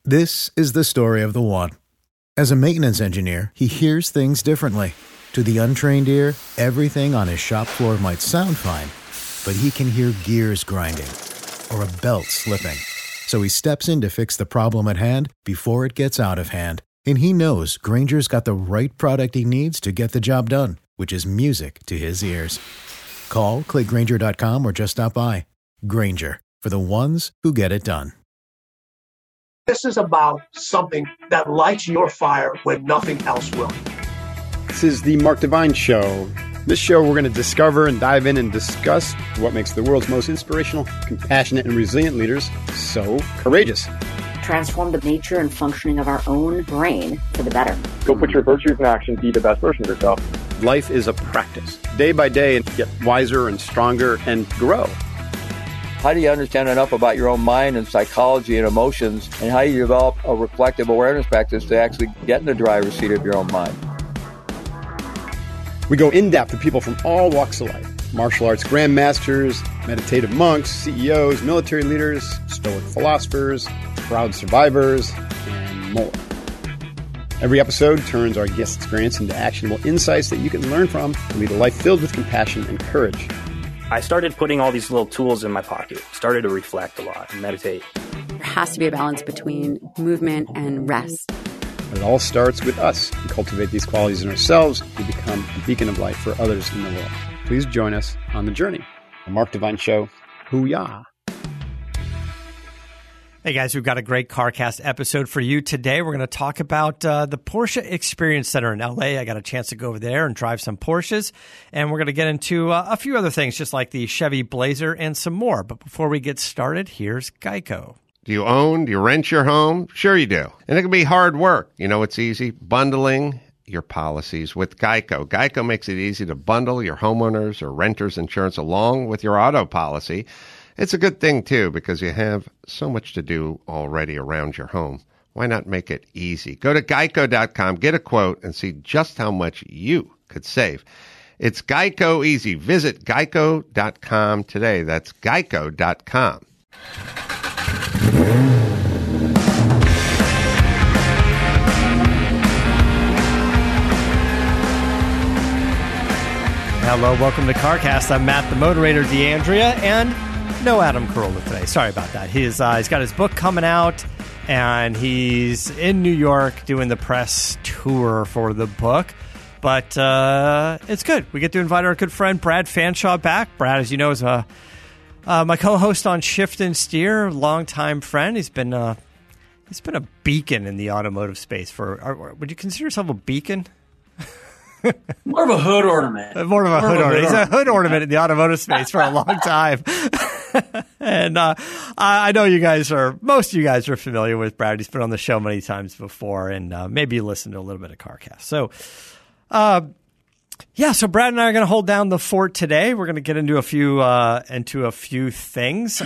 This is the story of the one. As a maintenance engineer, he hears things differently. To the untrained ear, everything on his shop floor might sound fine, but he can hear gears grinding or a belt slipping. So he steps in to fix the problem at hand before it gets out of hand. And he knows Grainger's got the right product he needs to get the job done, which is music to his ears. Call, click Grainger.com, or just stop by. Grainger, for the ones who get it done. This is about something that lights your fire when nothing else will. This is the Mark Divine Show. This show, we're going to discover and dive in and discuss what makes the world's most inspirational, compassionate, and resilient leaders so courageous. Transform the nature and functioning of our own brain for the better. Go put your virtues in action. Be the best version of yourself. Life is a practice, day by day, and get wiser and stronger and grow. How do you understand enough about your own mind and psychology and emotions, and how you develop a reflective awareness practice to actually get in the driver's seat of your own mind? We go in-depth with people from all walks of life. Martial arts grandmasters, meditative monks, CEOs, military leaders, stoic philosophers, proud survivors, and more. Every episode turns our guest experience into actionable insights that you can learn from and lead a life filled with compassion and courage. I started putting all these little tools in my pocket, started to reflect a lot and meditate. There has to be a balance between movement and rest. But it all starts with us. We cultivate these qualities in ourselves. We become a beacon of light for others in the world. Please join us on the journey. The Mark Divine Show. Hoo-yah. Hey guys, we've got a great CarCast episode for you today. We're going to talk about the Porsche Experience Center in LA. I got a chance to go over there and drive some Porsches, and we're going to get into a few other things, just like the Chevy Blazer and some more. But before we get started, here's Geico. Do you own? Do you rent your home? Sure you do. And it can be hard work. You know, it's easy. Bundling your policies with Geico. Geico makes it easy to bundle your homeowners or renters insurance along with your auto policy. It's a good thing, too, because you have so much to do already around your home. Why not make it easy? Go to geico.com, get a quote, and see just how much you could save. It's Geico easy. Visit geico.com today. That's geico.com. Hello, welcome to CarCast. I'm Matt, the moderator, D'Andrea, and no Adam Carolla today. Sorry about that. He's got his book coming out, and he's in New York doing the press tour for the book. But it's good. We get to invite our good friend Brad Fanshaw back. Brad, as you know, is my co-host on Shift and Steer, longtime friend. He's been a beacon in the automotive space for. Would you consider yourself a beacon? More of a hood ornament. More of a hood ornament. He's a hood ornament in the automotive space for a long time. And I know most of you guys are familiar with Brad. He's been on the show many times before, and maybe you listened to a little bit of CarCast. So, so Brad and I are going to hold down the fort today. We're going to get into a few things.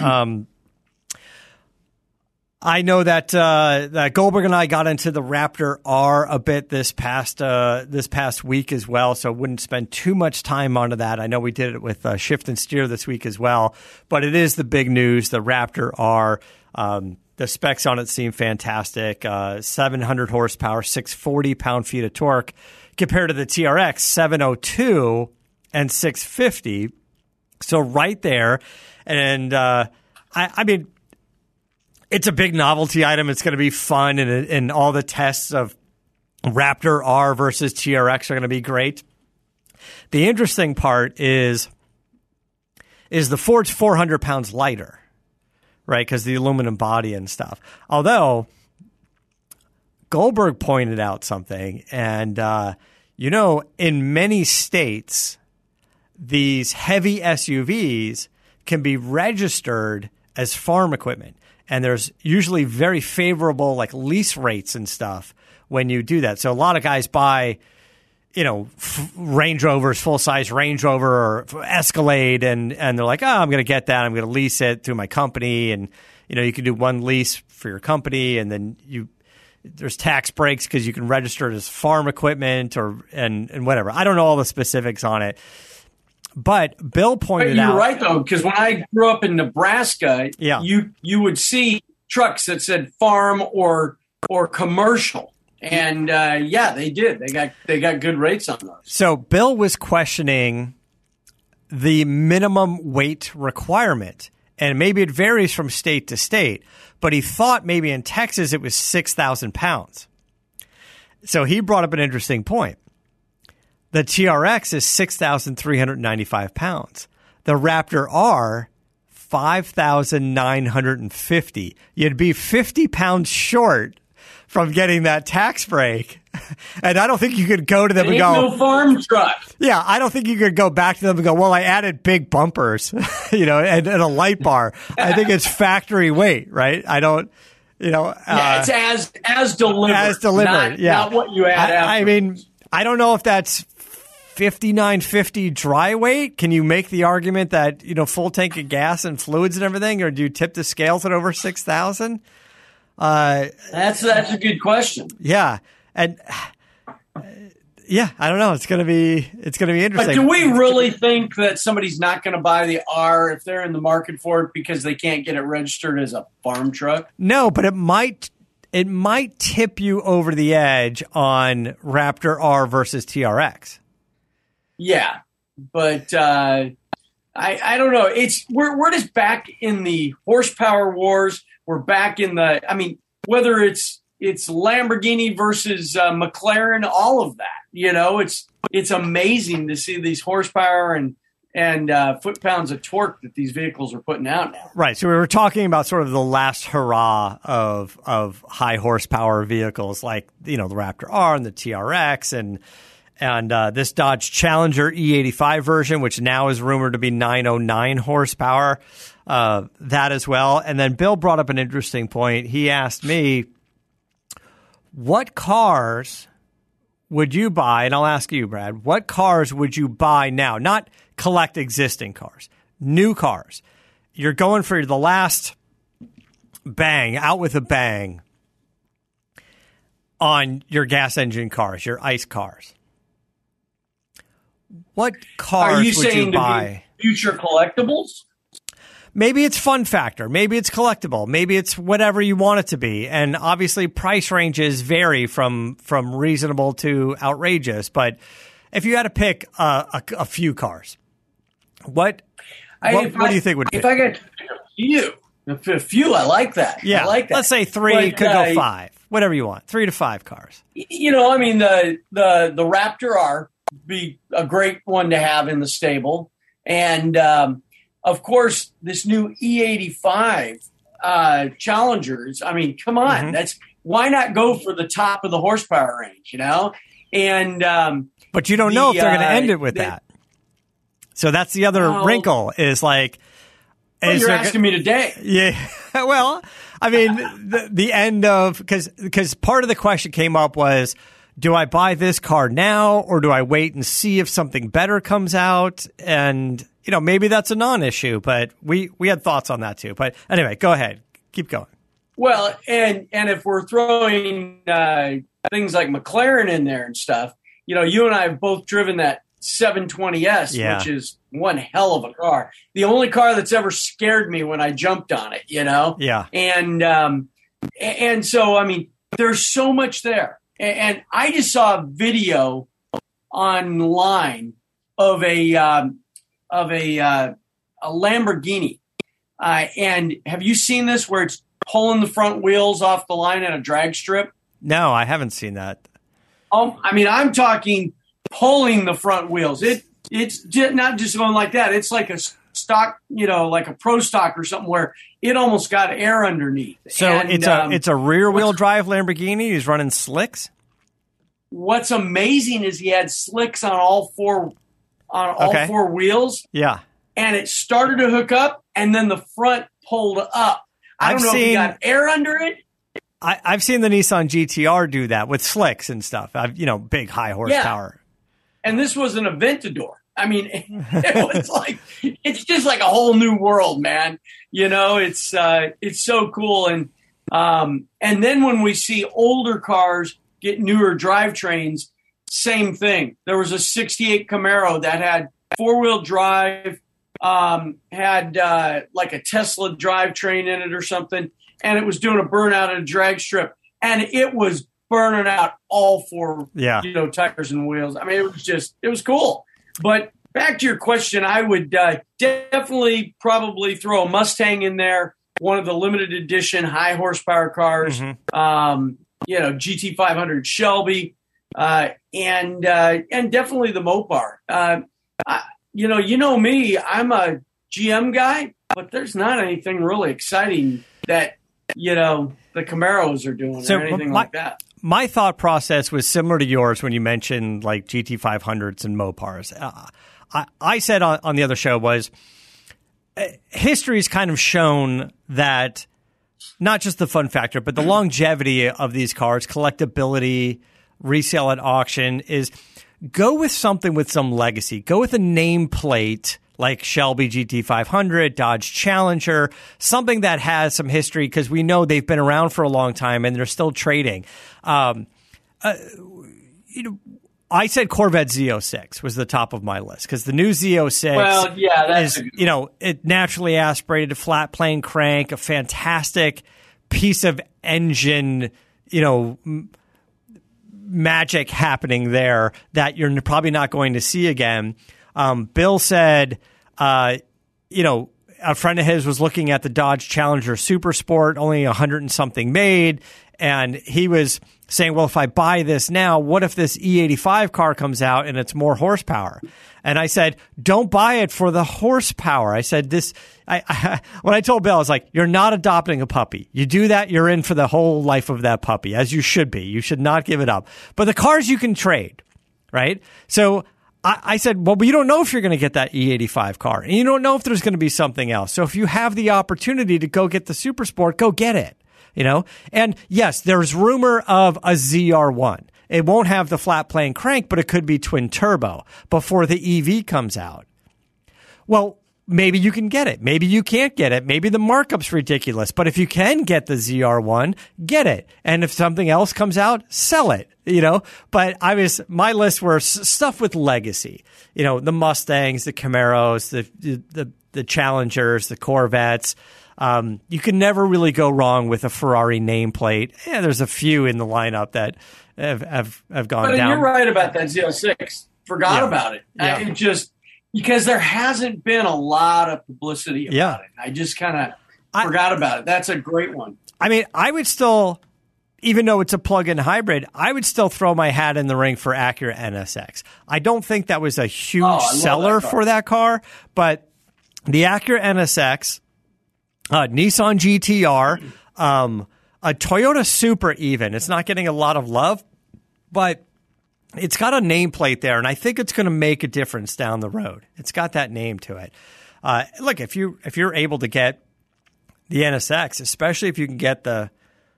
I know that Goldberg and I got into the Raptor R a bit this past week as well, so I wouldn't spend too much time onto that. I know we did it with Shift and Steer this week as well, but it is the big news, the Raptor R. The specs on it seem fantastic. 700 horsepower, 640 pound-feet of torque, compared to the TRX 702 and 650. So right there, and I mean, it's a big novelty item. It's going to be fun, and all the tests of Raptor R versus TRX are going to be great. The interesting part is the Ford's 400 pounds lighter, right? Because the aluminum body and stuff. Although Goldberg pointed out something, and in many states, these heavy SUVs can be registered as farm equipment. And there's usually very favorable lease rates and stuff when you do that. So a lot of guys buy, Range Rovers, full-size Range Rover or Escalade, and they're like, I'm going to get that. I'm going to lease it through my company. And, you can do one lease for your company, and then there's tax breaks because you can register it as farm equipment and whatever. I don't know all the specifics on it. But Bill pointed out. You're right, though, because when I grew up in Nebraska, you would see trucks that said farm or commercial. And they did. They got good rates on those. So Bill was questioning the minimum weight requirement, and maybe it varies from state to state, but he thought maybe in Texas it was 6,000 pounds. So he brought up an interesting point. The TRX is 6,395 pounds. The Raptor R, 5,950. You'd be 50 pounds short from getting that tax break. And I don't think you could go to them and go, no farm truck. Yeah, I don't think you could go back to them and go, well, I added big bumpers, and a light bar. I think it's factory weight, right? I don't, it's as delivered. As delivered, not what you add after. I mean, I don't know if that's 5,950 dry weight. Can you make the argument that, full tank of gas and fluids and everything, or do you tip the scales at over 6,000? That's a good question. Yeah. And I don't know. It's going to be interesting. But do we really think that somebody's not going to buy the R if they're in the market for it because they can't get it registered as a farm truck? No, but it might tip you over the edge on Raptor R versus TRX. Yeah, but I don't know. We're just back in the horsepower wars. We're back in whether it's Lamborghini versus McLaren, all of that. It's amazing to see these horsepower and foot-pounds of torque that these vehicles are putting out now. Right. So we were talking about sort of the last hurrah of high horsepower vehicles like, the Raptor R and the TRX and this Dodge Challenger E85 version, which now is rumored to be 909 horsepower, that as well. And then Bill brought up an interesting point. He asked me, what cars would you buy? And I'll ask you, Brad, what cars would you buy now? Not collect existing cars, new cars. You're going for the last bang, out with a bang on your gas engine cars, your ICE cars. What cars Are you would saying you buy? Future collectibles? Maybe it's fun factor. Maybe it's collectible. Maybe it's whatever you want it to be. And obviously price ranges vary from reasonable to outrageous. But if you had to pick a few cars, what do you think would fit? If I got to pick a few, I like that. Yeah, I like that. Let's say 3, could go 5. Whatever you want. 3 to 5 cars. The Raptor R would be a great one to have in the stable. And of course, this new E85 Challengers. I mean, come on, why not go for the top of the horsepower range? And but you don't know if they're going to end it with that. So that's the other wrinkle. Is like, you're asking me today. Yeah. Well, I mean, the end of because part of the question came up was, do I buy this car now or do I wait and see if something better comes out? And maybe that's a non-issue, but we had thoughts on that too. But anyway, go ahead. Keep going. Well, and if we're throwing things like McLaren in there and stuff, you and I have both driven that 720S, which is one hell of a car. The only car that's ever scared me when I jumped on it, Yeah. And so, I mean, there's so much there. And I just saw a video online of a Lamborghini. And have you seen this where it's pulling the front wheels off the line at a drag strip? No, I haven't seen that. I mean, I'm talking pulling the front wheels. It's not just going like that. It's like a stock, like a pro stock or something where it almost got air underneath. So it's a rear wheel drive Lamborghini. He's running slicks. What's amazing is he had slicks on all four wheels. Yeah. And it started to hook up and then the front pulled up. I don't know if he got air under it. I've seen the Nissan GTR do that with slicks and stuff. Big high horsepower. Yeah. And this was an Aventador. I mean, it was like, it's just like a whole new world, man. It's so cool. And then when we see older cars get newer drivetrains, same thing. There was a 68 Camaro that had 4-wheel drive, had like a Tesla drivetrain in it or something. and it was doing a burnout at a drag strip, and it was burning out all 4, tires and wheels. I mean, it was cool. But back to your question, I would definitely probably throw a Mustang in there, one of the limited edition high horsepower cars, GT500 Shelby, and definitely the Mopar. You know me, I'm a GM guy, but there's not anything really exciting that, the Camaros are doing or anything like that. My thought process was similar to yours when you mentioned like GT500s and Mopars. I said on the other show was history's kind of shown that not just the fun factor, but the longevity of these cars, collectability, resale at auction is go with something with some legacy. Go with a nameplate like Shelby GT500, Dodge Challenger, something that has some history because we know they've been around for a long time and they're still trading. I said Corvette Z06 was the top of my list because the new Z06 is, it naturally aspirated, flat plane crank, a fantastic piece of engine, magic happening there that you're probably not going to see again. Bill said, a friend of his was looking at the Dodge Challenger Super Sport, only 100 and something made. And he was saying, well, if I buy this now, what if this E85 car comes out and it's more horsepower? And I said, don't buy it for the horsepower. I said when I told Bill, I was like, you're not adopting a puppy. You do that, you're in for the whole life of that puppy, as you should be. You should not give it up. But the cars you can trade, right? So I said, well, but you don't know if you're going to get that E85 car. And you don't know if there's going to be something else. So if you have the opportunity to go get the Super Sport, go get it. And yes, there's rumor of a ZR1. It won't have the flat plane crank, but it could be twin turbo before the EV comes out. Well, maybe you can get it. Maybe you can't get it. Maybe the markup's ridiculous. But if you can get the ZR1, get it. And if something else comes out, sell it. But my list were stuff with legacy. The Mustangs, the Camaros, the Challengers, the Corvettes. You can never really go wrong with a Ferrari nameplate. Yeah, there's a few in the lineup that have gone down. You're right about that Z06. Forgot about it. Yeah. It just because there hasn't been a lot of publicity about it. I just kind of forgot about it. That's a great one. I mean, I would still, even though it's a plug-in hybrid, I would still throw my hat in the ring for Acura NSX. I don't think that was a huge seller for that car, but the Acura NSX, Nissan GTR, a Toyota Supra even. It's not getting a lot of love, but it's got a nameplate there, and I think it's going to make a difference down the road. It's got that name to it. Look, if you're able to get the NSX, especially if you can get the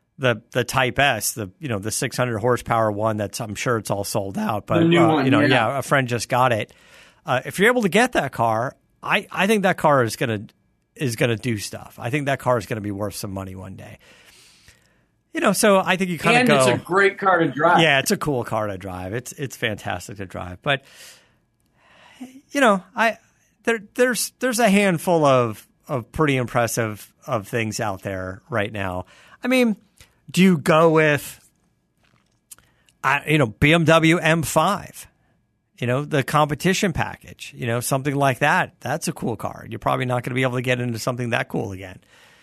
Type S, the 600 horsepower one I'm sure it's all sold out, but the new one, a friend just got it. If you're able to get that car, I think that car is going to do stuff. I think that car is going to be worth some money one day. So I think you kind of go. And it's a great car to drive. Yeah, it's a cool car to drive. It's fantastic to drive. But there's a handful of pretty impressive of things out there right now. I mean, do you go with BMW M5? The competition package, something like that. That's a cool car. You're probably not going to be able to get into something that cool again.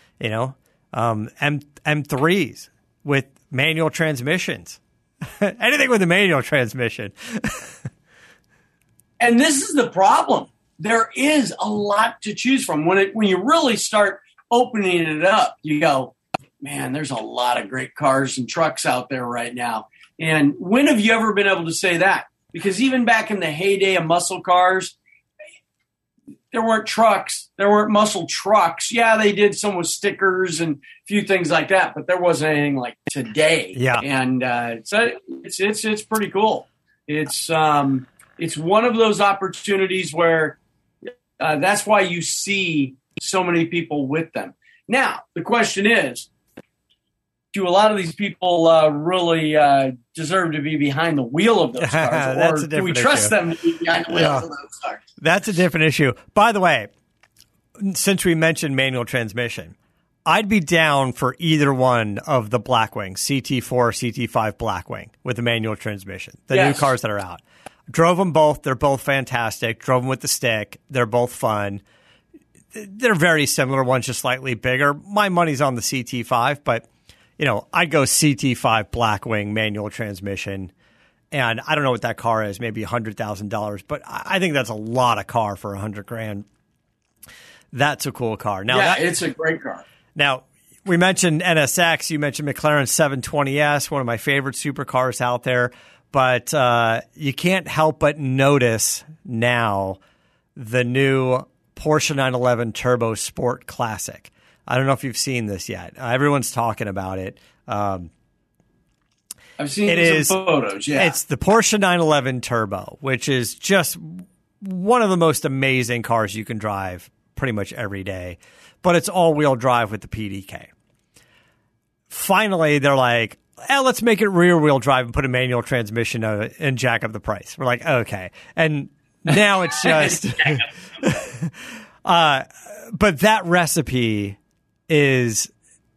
M3s with manual transmissions. Anything with a manual transmission. And this is the problem. There is a lot to choose from. When you really start opening it up, you go, man, there's a lot of great cars and trucks out there right now. And when have you ever been able to say that? Because even back in the heyday of muscle cars, there weren't trucks. There weren't muscle trucks. Yeah, they did some with stickers and a few things like that, but there wasn't anything like today. Yeah, and so it's pretty cool. It's one of those opportunities where that's why you see so many people with them. Now the question is, do a lot of these people really deserve to be behind the wheel of those cars? Or do we trust them to be behind the wheel of those cars? That's a different issue. By the way, since we mentioned manual transmission, I'd be down for either one of the Blackwing, CT4, CT5 Blackwing with the manual transmission, the new cars that are out. Drove them both. They're both fantastic. Drove them with the stick. They're both fun. They're very similar. One's just slightly bigger. My money's on the CT5, but, I'd go CT5 Blackwing manual transmission. And I don't know what that car is, maybe $100,000, but I think that's a lot of car for $100,000. That's a cool car. Now, it's a great car. Now, we mentioned NSX. You mentioned McLaren 720S, one of my favorite supercars out there. But you can't help but notice now the new Porsche 911 Turbo Sport Classic. I don't know if you've seen this yet. Everyone's talking about it. I've seen some photos, yeah. It's the Porsche 911 Turbo, which is just one of the most amazing cars you can drive pretty much every day. But it's all-wheel drive with the PDK. Finally, they're like, let's make it rear-wheel drive and put a manual transmission and jack up the price. We're like, okay. And now it's just but that recipe is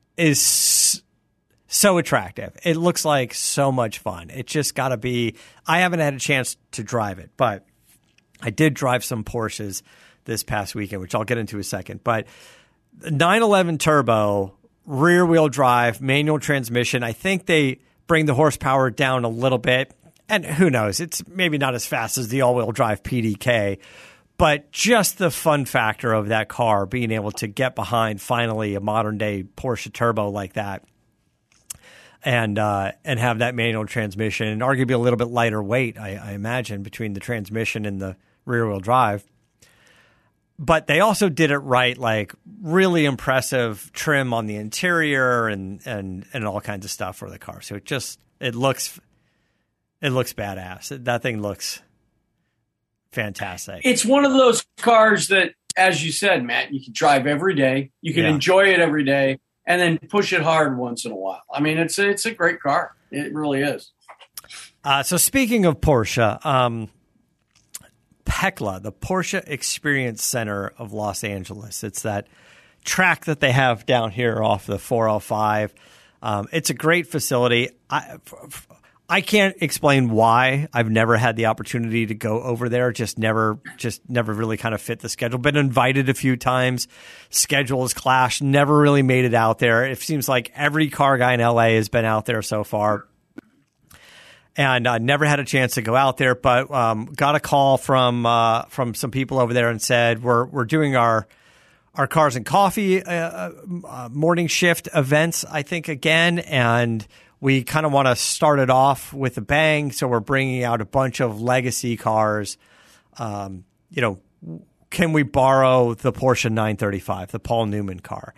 so attractive. It looks like so much fun. It just got to be – I haven't had a chance to drive it, but I did drive some Porsches this past weekend, which I'll get into in a second. But the 911 Turbo – rear-wheel drive, manual transmission. I think they bring the horsepower down a little bit. And who knows? It's maybe not as fast as the all-wheel drive PDK. But just the fun factor of that car, being able to get behind finally a modern-day Porsche Turbo like that and have that manual transmission, and arguably a little bit lighter weight, I imagine, between the transmission and the rear-wheel drive. But they also did it right, like really impressive trim on the interior and all kinds of stuff for the car. So it looks badass. That thing looks fantastic. It's one of those cars that, as you said, Matt, you can drive every day. You can enjoy it every day, and then push it hard once in a while. I mean, it's a great car. It really is. So speaking of Porsche. PECLA, the Porsche Experience Center of Los Angeles. It's that track that they have down here off the 405. It's a great facility. I can't explain why I've never had the opportunity to go over there. Just never really kind of fit the schedule. Been invited a few times. Schedules clashed. Never really made it out there. It seems like every car guy in LA has been out there so far. And never had a chance to go out there, but got a call from some people over there and said we're doing our Cars and Coffee morning shift events, I think, again, and we kind of want to start it off with a bang. So we're bringing out a bunch of legacy cars. Can we borrow the Porsche 935, the Paul Newman car?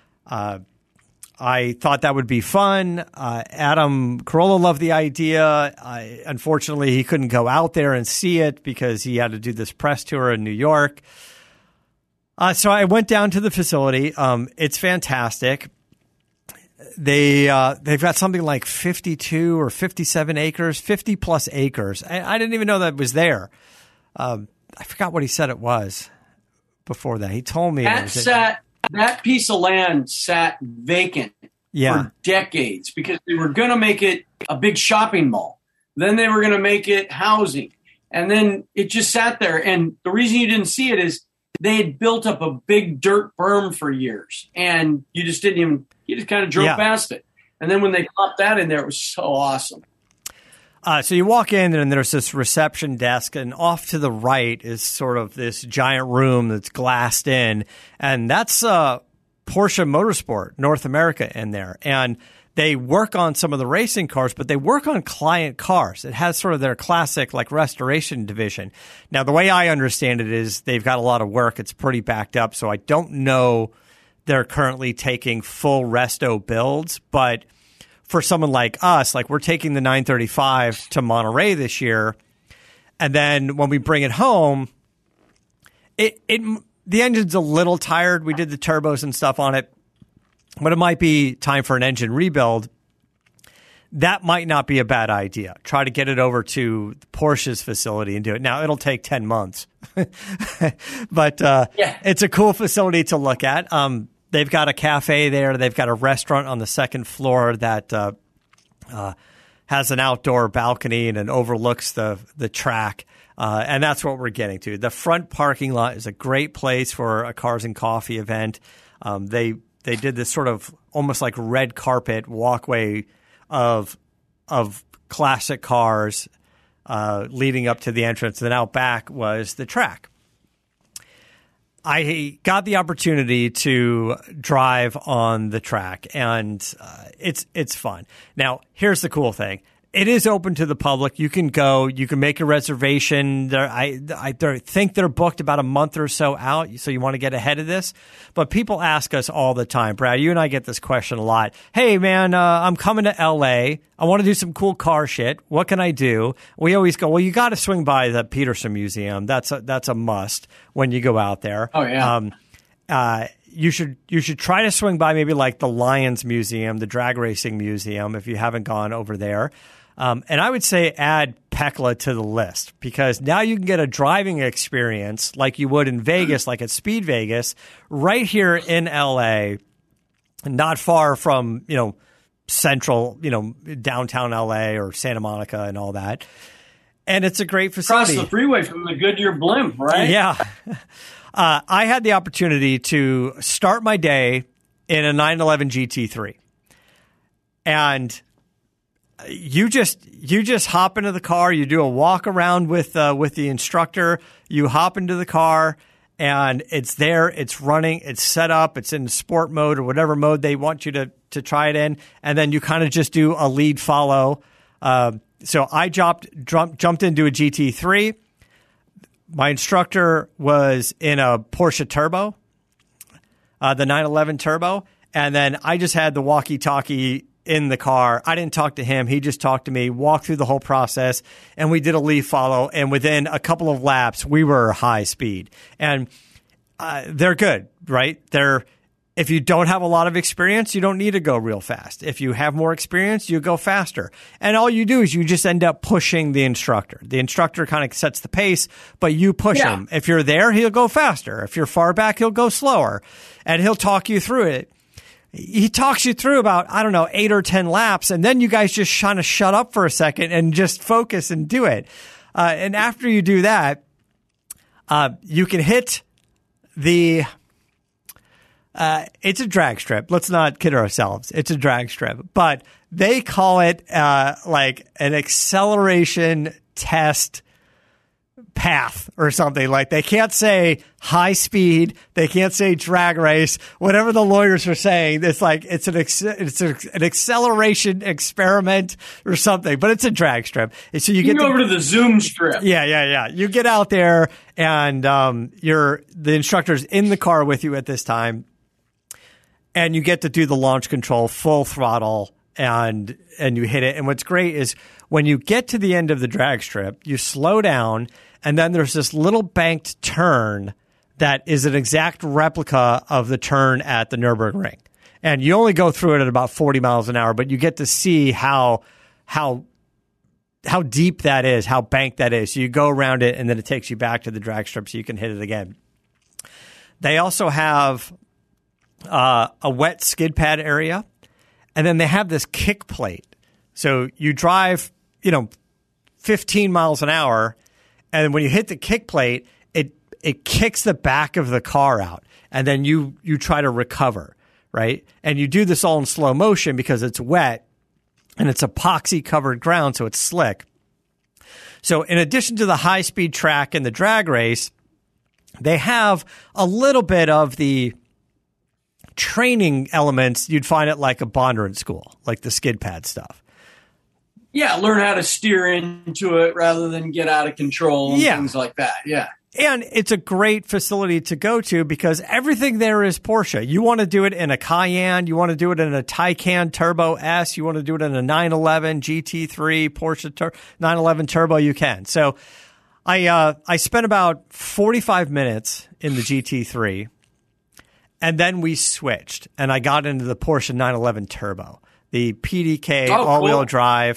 I thought that would be fun. Adam Carolla loved the idea. Unfortunately, he couldn't go out there and see it because he had to do this press tour in New York. So I went down to the facility. It's fantastic. They've got something like 52 or 57 acres, 50 plus acres. I didn't even know that was there. I forgot what he said it was before that. He told me that piece of land sat vacant for decades because they were going to make it a big shopping mall. Then they were going to make it housing. And then it just sat there. And the reason you didn't see it is they had built up a big dirt berm for years. And you just you just kind of drove past it. And then when they popped that in there, it was so awesome. So you walk in and there's this reception desk, and off to the right is sort of this giant room that's glassed in, and that's Porsche Motorsport North America in there. And they work on some of the racing cars, but they work on client cars. It has sort of their classic like restoration division. Now, the way I understand it is they've got a lot of work. It's pretty backed up, so I don't know they're currently taking full resto builds, but for someone like us, like we're taking the 935 to Monterey this year, and then when we bring it home, the engine's a little tired. We did the turbos and stuff on it, but it might be time for an engine rebuild. That might not be a bad idea. Try to get it over to Porsche's facility and do it. Now, it'll take 10 months, but it's a cool facility to look at. They've got a cafe there. They've got a restaurant on the second floor that has an outdoor balcony and it overlooks the track. And that's what we're getting to. The front parking lot is a great place for a Cars and Coffee event. They did this sort of almost like red carpet walkway of classic cars leading up to the entrance. Then out back was the track. I got the opportunity to drive on the track, and it's fun. Now, here's the cool thing. It is open to the public. You can go. You can make a reservation. I think they're booked about a month or so out, so you want to get ahead of this. But people ask us all the time, Brad, you and I get this question a lot. Hey, man, I'm coming to L.A. I want to do some cool car shit. What can I do? We always go, well, you got to swing by the Peterson Museum. That's a must when you go out there. Oh, yeah. You should try to swing by maybe like the Lions Museum, the Drag Racing Museum, if you haven't gone over there. And I would say add Pecla to the list because now you can get a driving experience like you would in Vegas, like at Speed Vegas, right here in LA, not far from, central, downtown LA or Santa Monica and all that. And it's a great facility. Across the freeway from the Goodyear blimp, right? Yeah. I had the opportunity to start my day in a 911 GT3. And you just hop into the car. You do a walk around with the instructor. You hop into the car, and it's there. It's running. It's set up. It's in sport mode or whatever mode they want you to try it in. And then you kind of just do a lead follow. So I jumped into a GT3. My instructor was in a Porsche Turbo, the 911 Turbo, and then I just had the walkie-talkie in the car. I didn't talk to him. He just talked to me, walked through the whole process, and we did a lead follow. And within a couple of laps, we were high speed. And they're good, right? If you don't have a lot of experience, you don't need to go real fast. If you have more experience, you go faster. And all you do is you just end up pushing the instructor. The instructor kind of sets the pace, but you push him. If you're there, he'll go faster. If you're far back, he'll go slower. And he'll talk you through it. He talks you through about, 8 or 10 laps, and then you guys just kind of shut up for a second and just focus and do it. And after you do that, you can hit the it's a drag strip. Let's not kid ourselves. It's a drag strip. But they call it like an acceleration test path or something. Like they can't say high speed, they can't say drag race, whatever the lawyers are saying. It's like it's an acceleration experiment or something, but it's a drag strip. And so you get over to the Zoom strip. Yeah. You get out there and the instructor's in the car with you at this time, and you get to do the launch control full throttle and you hit it. And what's great is when you get to the end of the drag strip, you slow down, and then there's this little banked turn that is an exact replica of the turn at the Nürburgring. And you only go through it at about 40 miles an hour, but you get to see how deep that is, how banked that is. So you go around it, and then it takes you back to the drag strip so you can hit it again. They also have a wet skid pad area, and then they have this kick plate. So you drive, 15 miles an hour, and when you hit the kick plate, it kicks the back of the car out, and then you try to recover, right? And you do this all in slow motion because it's wet, and it's epoxy-covered ground, so it's slick. So in addition to the high-speed track and the drag race, they have a little bit of the training elements you'd find at like a Bondurant school, like the skid pad stuff. Yeah, learn how to steer into it rather than get out of control and things like that. Yeah. And it's a great facility to go to because everything there is Porsche. You want to do it in a Cayenne. You want to do it in a Taycan Turbo S. You want to do it in a 911 GT3 Porsche 911 Turbo. You can. So I spent about 45 minutes in the GT3, and then we switched, and I got into the Porsche 911 Turbo, the PDK all-wheel drive.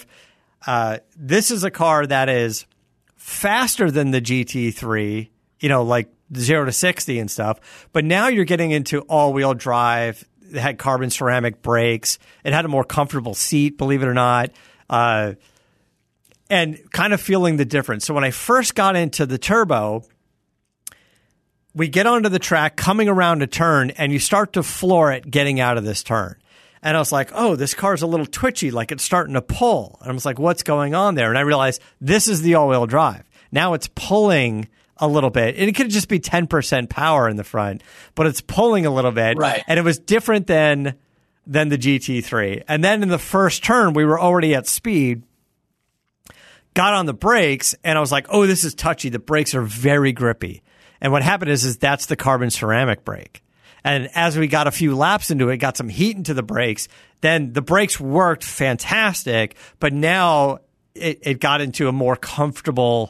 This is a car that is faster than the GT3, like 0 to 60 and stuff. But now you're getting into all-wheel drive. It had carbon ceramic brakes. It had a more comfortable seat, believe it or not, and kind of feeling the difference. So when I first got into the turbo, we get onto the track, coming around a turn, and you start to floor it getting out of this turn. And I was like, oh, this car's a little twitchy, like it's starting to pull. And I was like, what's going on there? And I realized this is the all-wheel drive. Now it's pulling a little bit. And it could just be 10% power in the front, but it's pulling a little bit. Right. And it was different than the GT3. And then in the first turn, we were already at speed, got on the brakes, and I was like, oh, this is touchy. The brakes are very grippy. And what happened is that's the carbon ceramic brake. And as we got a few laps into it, got some heat into the brakes, then the brakes worked fantastic, but now it got into a more comfortable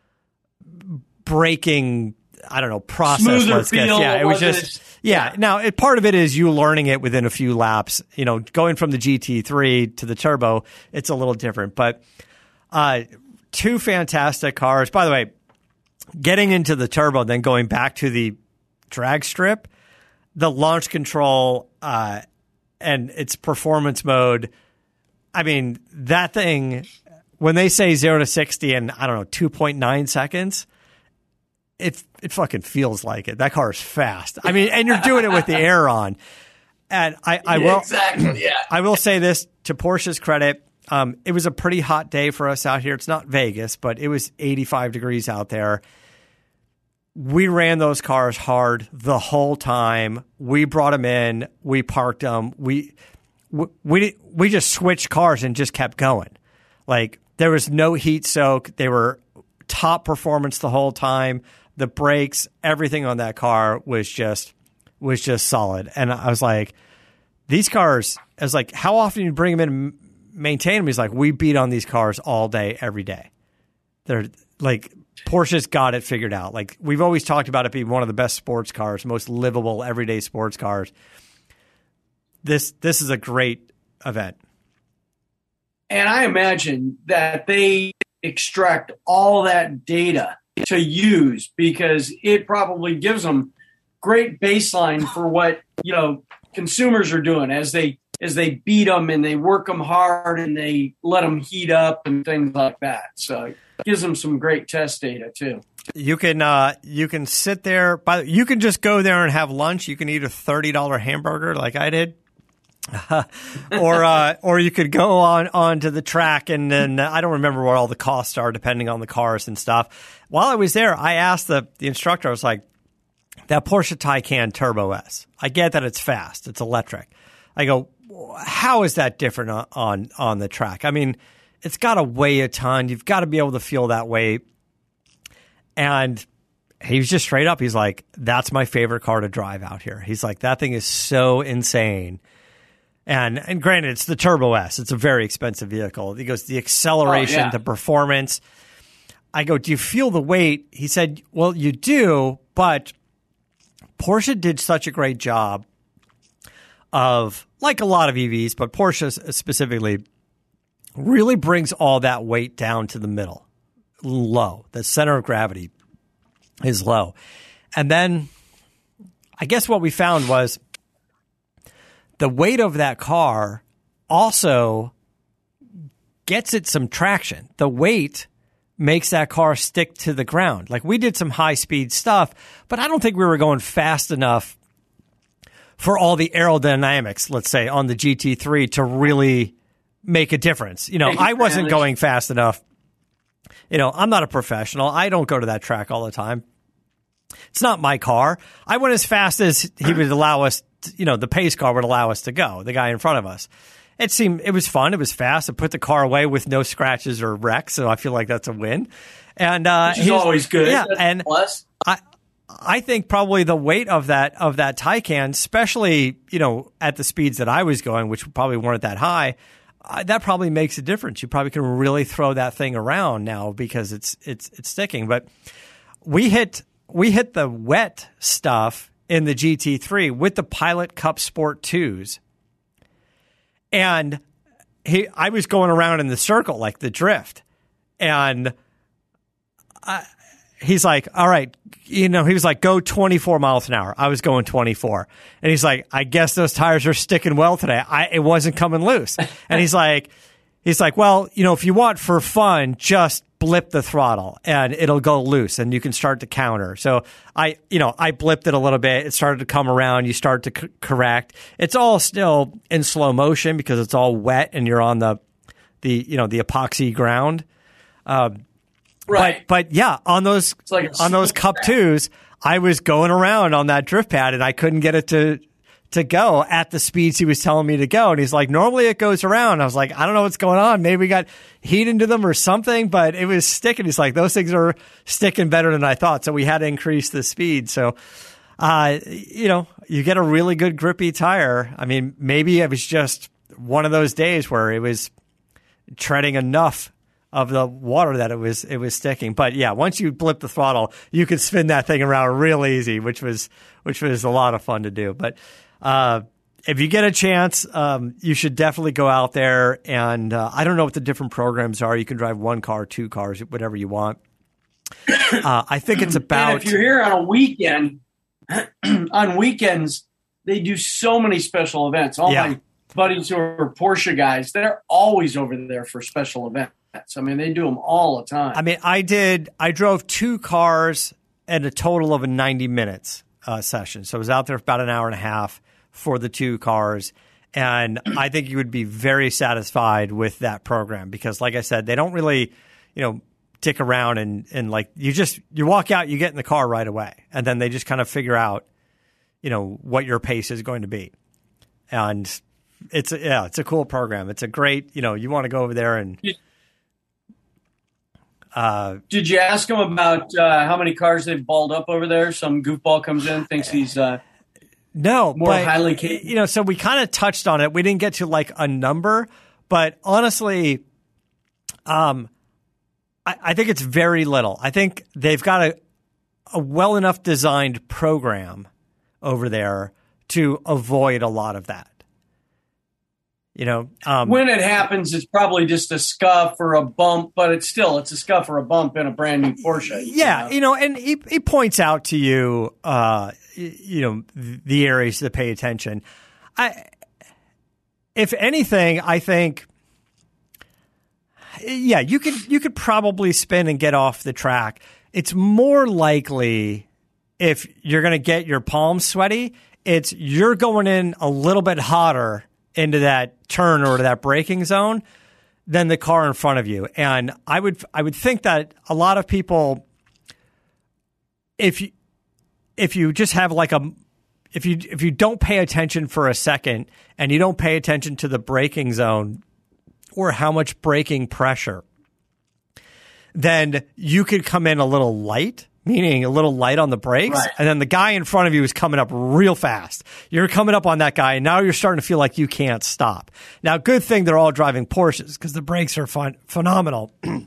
braking, I don't know, process. Smoother feel. Yeah, it was just, yeah. Now, part of it is you learning it within a few laps. You know, going from the GT3 to the turbo, it's a little different. But two fantastic cars. By the way, getting into the turbo, then going back to the drag strip, the launch control and its performance mode. I mean, that thing, when they say 0 to 60 in, I don't know, 2.9 seconds, it fucking feels like it. That car is fast. I mean, and you're doing it with the air on. And I will exactly, yeah. I will say this to Porsche's credit. It was a pretty hot day for us out here. It's not Vegas, but it was 85 degrees out there. We ran those cars hard the whole time. We brought them in. We parked them. We just switched cars and just kept going. Like, there was no heat soak. They were top performance the whole time. The brakes, everything on that car was just solid. And I was like, these cars, I was like, how often do you bring them in and maintain them? He's like, we beat on these cars all day, every day. They're like, Porsche's got it figured out. Like, we've always talked about it being one of the best sports cars, most livable, everyday sports cars. This is a great event. And I imagine that they extract all that data to use because it probably gives them great baseline for what, you know, consumers are doing as they beat them and they work them hard and they let them heat up and things like that. So it gives them some great test data too. You can sit there, you can just go there and have lunch. You can eat a $30 hamburger like I did. or you could go on to the track, and then I don't remember what all the costs are depending on the cars and stuff. While I was there, I asked the instructor, I was like, that Porsche Taycan Turbo S, I get that it's fast, it's electric. I go, how is that different on the track? I mean, it's got to weigh a ton. You've got to be able to feel that weight. And he was just straight up. He's like, that's my favorite car to drive out here. He's like, that thing is so insane. And granted, it's the Turbo S. It's a very expensive vehicle. He goes, the acceleration, the performance. I go, do you feel the weight? He said, well, you do, but Porsche did such a great job of, like a lot of EVs, but Porsche specifically really brings all that weight down to the middle, low. The center of gravity is low. And then I guess what we found was the weight of that car also gets it some traction. The weight makes that car stick to the ground. Like, we did some high-speed stuff, but I don't think we were going fast enough for all the aerodynamics, let's say, on the GT3 to really make a difference. You know, I wasn't going fast enough. You know, I'm not a professional. I don't go to that track all the time. It's not my car. I went as fast as he would allow us, the pace car would allow us to go, the guy in front of us. It was fun. It was fast. I put the car away with no scratches or wrecks, so I feel like that's a win. And which is always good. Yeah, that's and plus. I think probably the weight of that Taycan, especially at the speeds that I was going, which probably weren't that high, that probably makes a difference. You probably can really throw that thing around now because it's sticking. But we hit the wet stuff in the GT3 with the Pilot Cup Sport 2s. And I was going around in the circle, like the drift. And he's like, all right, he was like, go 24 miles an hour. I was going 24. And he's like, I guess those tires are sticking well today. It wasn't coming loose. And he's like, well, if you want for fun, just blip the throttle and it'll go loose and you can start to counter. So I blipped it a little bit. It started to come around. You start to correct. It's all still in slow motion because it's all wet and you're on the epoxy ground. Right. But yeah, on those Cup 2s, I was going around on that drift pad and I couldn't get it to go at the speeds he was telling me to go. And he's like, normally it goes around. I was like, I don't know what's going on. Maybe we got heat into them or something, but it was sticking. He's like, those things are sticking better than I thought. So we had to increase the speed. So, you get a really good grippy tire. I mean, maybe it was just one of those days where it was treading enough of the water that it was sticking. But yeah, once you blip the throttle, you could spin that thing around real easy, which was a lot of fun to do. But if you get a chance, you should definitely go out there. And I don't know what the different programs are. You can drive one car, two cars, whatever you want. I think it's about. And if you're here on a weekend, on weekends they do so many special events. All my buddies who are Porsche guys, they're always over there for special events. I mean, they do them all the time. I mean, I drove 2 cars at a total of a 90 minutes session. So I was out there for about an hour and a half for the 2 cars. And I think you would be very satisfied with that program because, like I said, they don't really, dick around and like you walk out, you get in the car right away. And then they just kind of figure out, what your pace is going to be. And it's a cool program. It's a great, you want to go over there and. Did you ask him about how many cars they've balled up over there? Some goofball comes in, thinks he's no, more but, highly capable. So we kind of touched on it. We didn't get to like a number, but honestly, I think it's very little. I think they've got a well enough designed program over there to avoid a lot of that. When it happens, it's probably just a scuff or a bump, but it's a scuff or a bump in a brand new Porsche. Yeah, and he points out to you, the areas to pay attention. If anything, I think, you could probably spin and get off the track. It's more likely if you're going to get your palms sweaty, you're going in a little bit hotter into that turn or to that braking zone than the car in front of you. And I would think that a lot of people, if you just have like if you don't pay attention for a second and you don't pay attention to the braking zone or how much braking pressure, then you could come in a little light, meaning a little light on the brakes, right. And then the guy in front of you is coming up real fast. You're coming up on that guy, and now you're starting to feel like you can't stop. Now, good thing they're all driving Porsches because the brakes are phenomenal.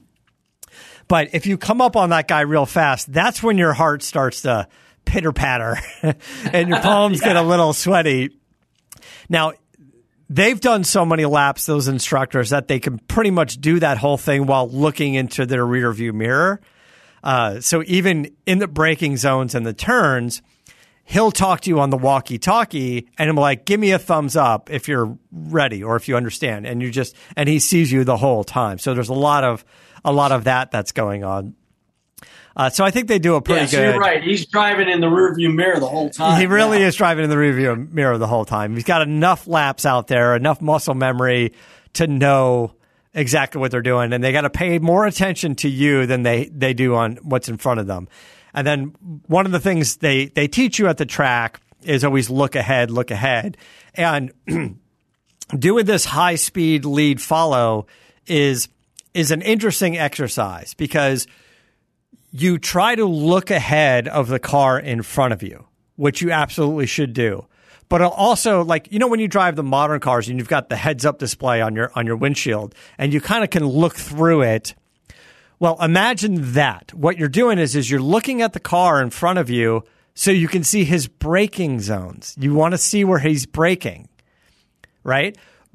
But if you come up on that guy real fast, that's when your heart starts to pitter-patter and your palms get a little sweaty. Now, they've done so many laps, those instructors, that they can pretty much do that whole thing while looking into their rear view mirror. So even in the braking zones and the turns, he'll talk to you on the walkie-talkie and I'm like, give me a thumbs up if you're ready or if you understand. And and he sees you the whole time. So there's a lot of that that's going on. So I think they do a pretty good. You're right. He's driving in the rearview mirror the whole time. He really is driving in the rearview mirror the whole time. He's got enough laps out there, enough muscle memory to know exactly what they're doing, and they got to pay more attention to you than they do on what's in front of them. And then one of the things they teach you at the track is always look ahead. And doing this high-speed lead follow is an interesting exercise because you try to look ahead of the car in front of you, which you absolutely should do. But also, like, when you drive the modern cars and you've got the heads-up display on your windshield and you kind of can look through it. Well, imagine that. What you're doing is you're looking at the car in front of you so you can see his braking zones. You want to see where he's braking, right?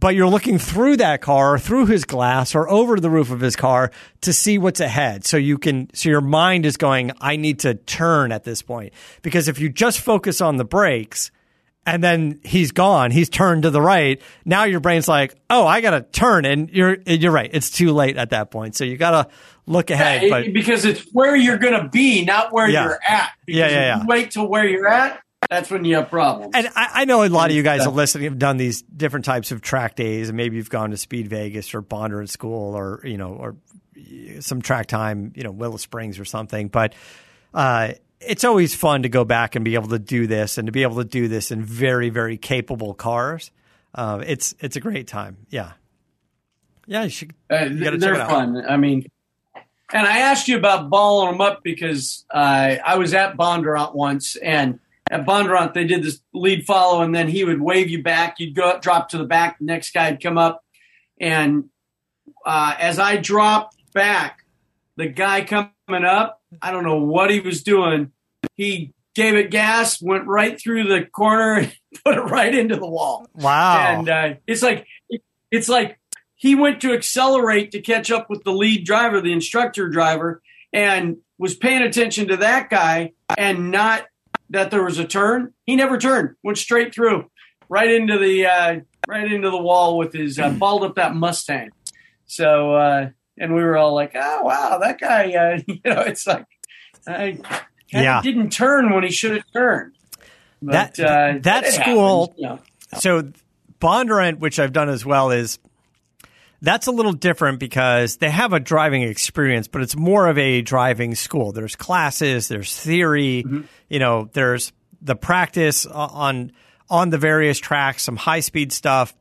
but you're looking through that car, or through his glass, or over the roof of his car to see what's ahead. So your mind is going, I need to turn at this point. Because if you just focus on the brakes and then he's gone, he's turned to the right, now your brain's like, oh, I got to turn. And you're right. It's too late at that point. So you got to look ahead. Because it's where you're going to be, not where you're at. Because if you wait till where you're at, that's when you have problems. And I know a lot of you guys are listening have done these different types of track days, and maybe you've gone to Speed Vegas or Bondurant School or some track time, Willow Springs or something. But it's always fun to go back and be able to do this, and to be able to do this in very, very capable cars. It's a great time. Yeah. Yeah, you should. They're fun. I mean, and I asked you about balling them up because I was at Bondurant once, and at Bondurant, they did this lead follow, and then he would wave you back. You'd go up, drop to the back. The next guy would come up. And as I dropped back, the guy coming up, I don't know what he was doing. He gave it gas, went right through the corner, and put it right into the wall. Wow. And it's like he went to accelerate to catch up with the lead driver, the instructor driver, and was paying attention to that guy and not that there was a turn. He never turned, went straight through, right into the wall with his balled up that Mustang. So, and we were all like, oh wow, that guy, it's like, didn't turn when he should have turned. But, that school, so Bondurant, which I've done as well, that's a little different because they have a driving experience, but it's more of a driving school. There's classes, there's theory, there's the practice on the various tracks, some high-speed stuff.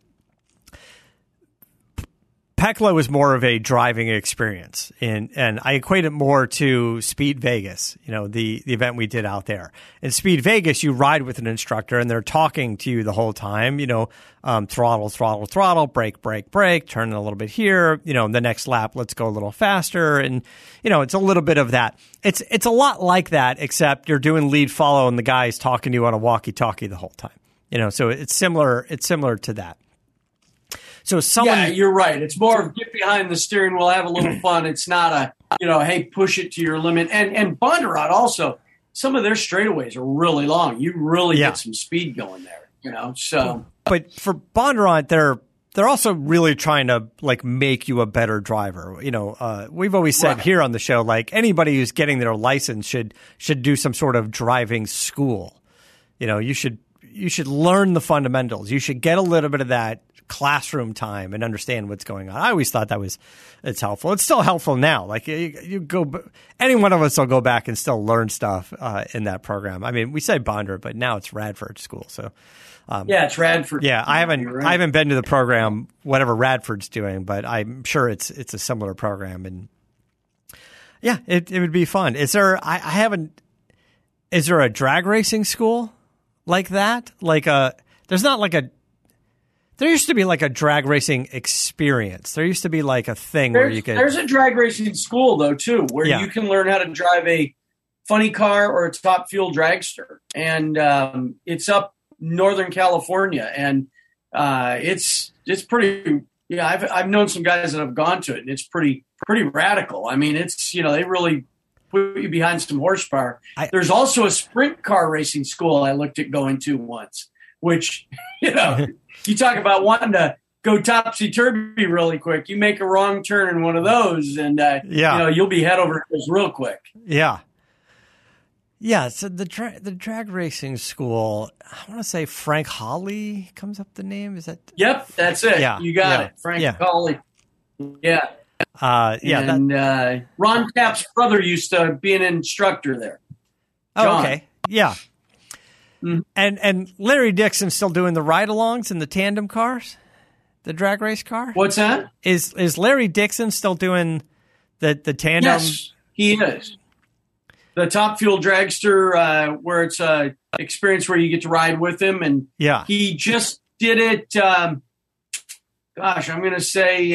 Pecla was more of a driving experience, and I equate it more to Speed Vegas, the event we did out there. In Speed Vegas, you ride with an instructor, and they're talking to you the whole time, throttle, brake, turn a little bit here, the next lap, let's go a little faster, and, it's a little bit of that. It's a lot like that, except you're doing lead follow, and the guy's talking to you on a walkie-talkie the whole time, so it's similar to that. So you're right. It's more of get behind the steering wheel, have a little fun. It's not hey, push it to your limit. And Bondurant also, some of their straightaways are really long. You really get some speed going there, so. But for Bondurant, they're also really trying to make you a better driver. We've always said here on the show, anybody who's getting their license should do some sort of driving school. You should learn the fundamentals. You should get a little bit of that classroom time and understand what's going on. I always thought it's helpful. It's still helpful now. You go, any one of us will go back and still learn stuff in that program. I mean, we say Bondurant, but now it's Radford School. So it's Radford. Yeah, I haven't been to the program, whatever Radford's doing, but I'm sure it's a similar program. And yeah, it would be fun. Is there a drag racing school like that? There used to be a drag racing experience. There used to be a thing where you could. There's a drag racing school though too, where you can learn how to drive a funny car or a top fuel dragster, and it's up Northern California, and it's pretty. Yeah, I've known some guys that have gone to it, and it's pretty radical. I mean, it's they really put you behind some horsepower. There's also a sprint car racing school I looked at going to once, which you talk about wanting to go topsy-turvy really quick. You make a wrong turn in one of those, and you'll be head over heels real quick. Yeah. Yeah, so the drag racing school, I want to say Frank Hawley comes up the name. Is that? Yep, that's it. Yeah, you got it. Frank Hawley. Yeah. Ron Cap's brother used to be an instructor there. Oh, John. okay. Yeah. Mm-hmm. And Larry Dixon's still doing the ride-alongs in the tandem cars, the drag race car? What's that? Is Larry Dixon still doing the tandem? Yes, he is. The Top Fuel Dragster, where it's a experience where you get to ride with him. And he just did it, I'm going to say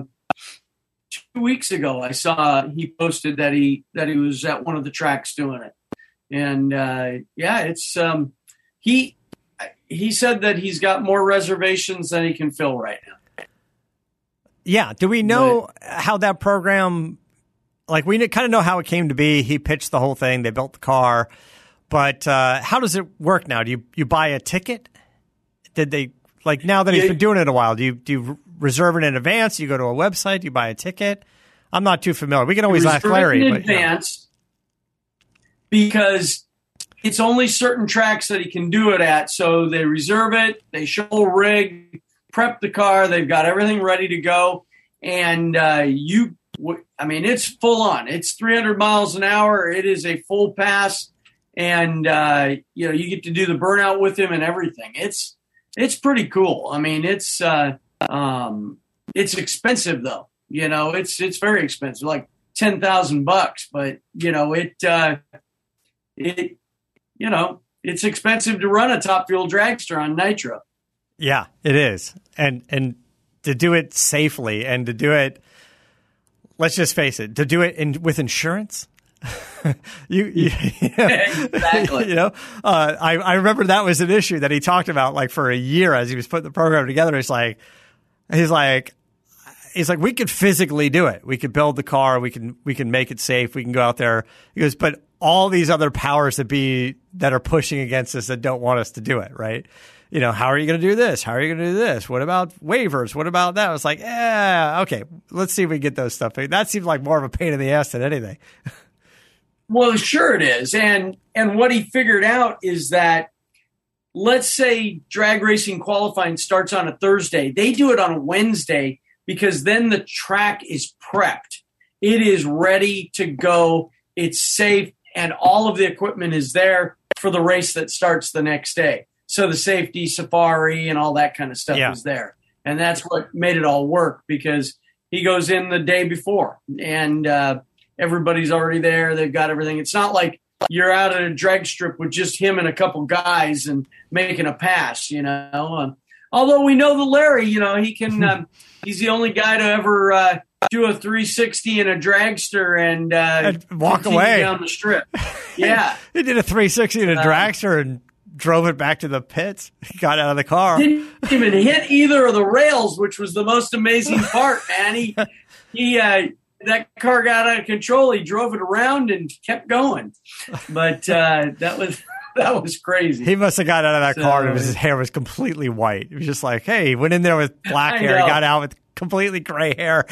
2 weeks ago. I saw he posted that he was at one of the tracks doing it. And it's he said that he's got more reservations than he can fill right now. Yeah. Do we know how that program, like we kind of know how it came to be. He pitched the whole thing. They built the car. But how does it work now? Do you buy a ticket? Did they, like now that he's been doing it a while, do you reserve it in advance? You go to a website, you buy a ticket? I'm not too familiar. We can always ask Larry. In advance, because it's only certain tracks that he can do it at. So they reserve it, they show a rig, prep the car, they've got everything ready to go. And it's full on. It's 300 miles an hour. It is a full pass. And, you get to do the burnout with him and everything. It's pretty cool. I mean, it's expensive though. It's very expensive, like $10,000, but it's expensive to run a Top Fuel dragster on nitro. Yeah, it is. And to do it safely and to do it, let's just face it, to do it with insurance. Exactly. I remember that was an issue that he talked about like for a year as he was putting the program together. He's like, we could physically do it. We could build the car. We can make it safe. We can go out there. He goes, but all these other powers that are pushing against us that don't want us to do it. Right. How are you going to do this? How are you going to do this? What about waivers? What about that? I was like, okay, let's see if we get those stuff. That seems like more of a pain in the ass than anything. Well, sure it is. And what he figured out is that, let's say drag racing qualifying starts on a Thursday. They do it on a Wednesday because then the track is prepped. It is ready to go. It's safe. And all of the equipment is there for the race that starts the next day. So the safety, safari, and all that kind of stuff is there. And that's what made it all work, because he goes in the day before and everybody's already there. They've got everything. It's not like you're out at a drag strip with just him and a couple guys and making a pass, although we know the Larry, he can, he's the only guy to ever do a 360 in a dragster and walk away down the strip. Yeah. He did a 360 in a dragster and drove it back to the pits. He got out of the car. Didn't even hit either of the rails, which was the most amazing part, man. He that car got out of control. He drove it around and kept going. But that was crazy. He must have got out of that car and his hair was completely white. It was just like, hey, he went in there with black hair. He got out with completely gray hair.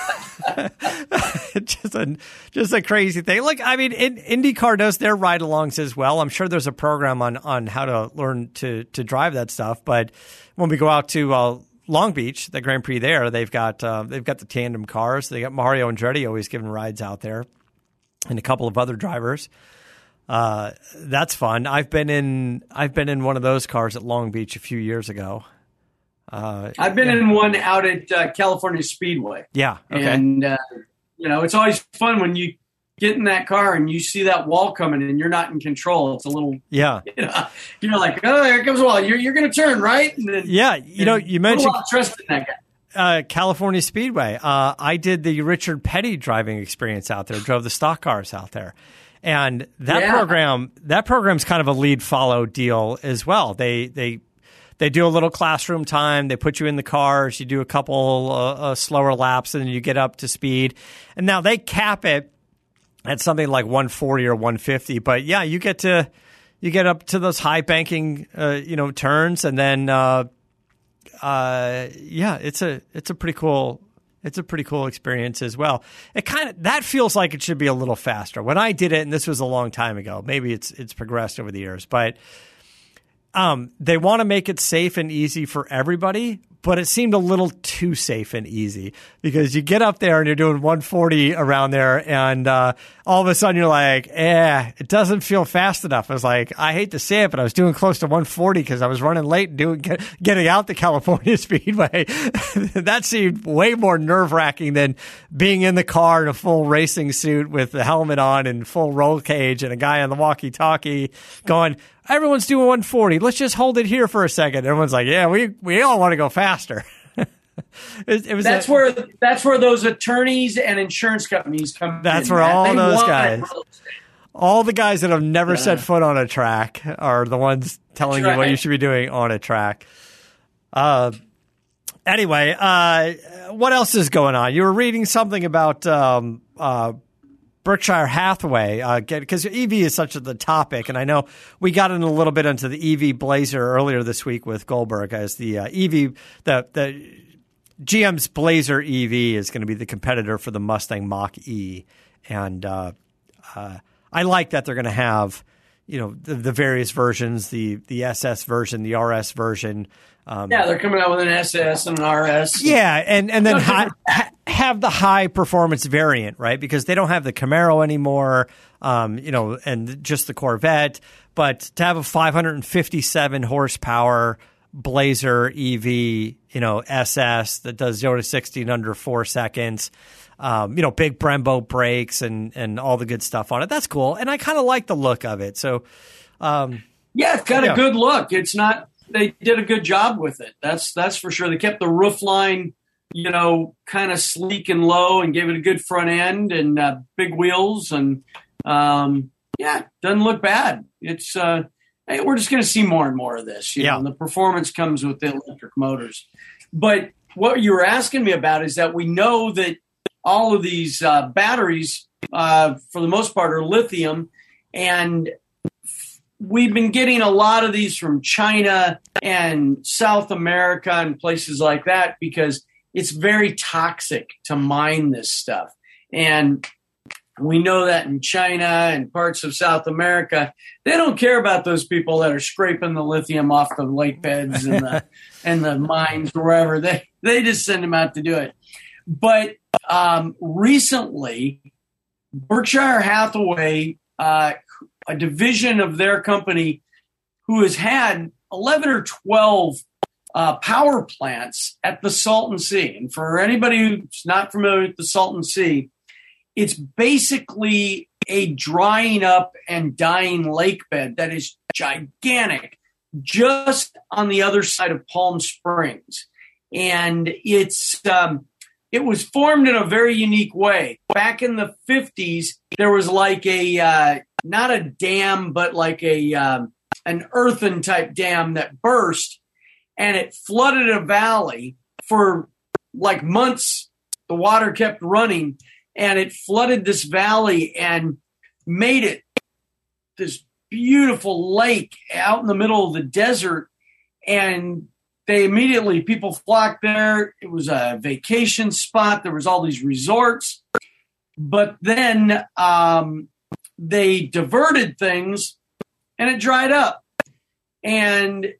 just a crazy thing. Look, I mean, IndyCar does their ride-alongs as well. I'm sure there's a program on how to learn to drive that stuff. But when we go out to Long Beach, the Grand Prix there, they've got the tandem cars. They got Mario Andretti always giving rides out there, and a couple of other drivers. That's fun. I've been in one of those cars at Long Beach a few years ago. I've been in one out at California Speedway. Yeah. Okay. And, it's always fun when you get in that car and you see that wall coming and you're not in control. It's a little, you're like, oh, here comes a wall. You're going to turn, right? And then, you mentioned trust in that guy. California Speedway. I did the Richard Petty driving experience out there, drove the stock cars out there. And that program's kind of a lead follow deal as well. They do a little classroom time. They put you in the cars. You do a couple slower laps, and then you get up to speed. And now they cap it at something like 140 or 150. But yeah, you get up to those high banking turns, and then it's a pretty cool. It's a pretty cool experience as well. That feels like it should be a little faster. When I did it, and this was a long time ago, maybe it's progressed over the years, but they want to make it safe and easy for everybody, but it seemed a little too safe and easy because you get up there and you're doing 140 around there, and all of a sudden you're like, it doesn't feel fast enough. I was like, I hate to say it, but I was doing close to 140 because I was running late and getting out the California Speedway. That seemed way more nerve-wracking than being in the car in a full racing suit with the helmet on and full roll cage and a guy on the walkie-talkie going, everyone's doing 140. Let's just hold it here for a second. Everyone's like, yeah, we all want to go faster. That's where those attorneys and insurance companies come. That's where all those guys, all the guys that have never set foot on a track, are the ones telling you what you should be doing on a track. Anyway, what else is going on? You were reading something about Berkshire Hathaway, because EV is such the topic, and I know we got in a little bit into the EV Blazer earlier this week with Goldberg, as the EV, the GM's Blazer EV is going to be the competitor for the Mustang Mach-E, and I like that they're going to have, the various versions, the SS version, the RS version. They're coming out with an SS and an RS. Yeah, and then have the high performance variant, right? Because they don't have the Camaro anymore, and just the Corvette. But to have a 557 horsepower Blazer EV, SS that does 0 to 60 in under 4 seconds, big Brembo brakes and all the good stuff on it. That's cool, and I kind of like the look of it. So, it's got a good look. It's not. They did a good job with it. That's for sure. They kept the roof line, kind of sleek and low, and gave it a good front end and big wheels, and doesn't look bad. It's hey, we're just going to see more and more of this. And the performance comes with the electric motors. But what you were asking me about is that we know that all of these batteries, for the most part, are lithium, and we've been getting a lot of these from China and South America and places like that because it's very toxic to mine this stuff. And we know that in China and parts of South America, they don't care about those people that are scraping the lithium off the lake beds and the mines or wherever. They just send them out to do it. But recently, Berkshire Hathaway, a division of their company, who has had 11 or 12 power plants at the Salton Sea. And for anybody who's not familiar with the Salton Sea, it's basically a drying up and dying lake bed that is gigantic, just on the other side of Palm Springs. And it was formed in a very unique way. Back in the 50s, there was like not a dam, but like an earthen type dam that burst, and it flooded a valley for like months. The water kept running, and it flooded this valley and made it this beautiful lake out in the middle of the desert. And people flocked there. It was a vacation spot. There was all these resorts. But then they diverted things and it dried up. And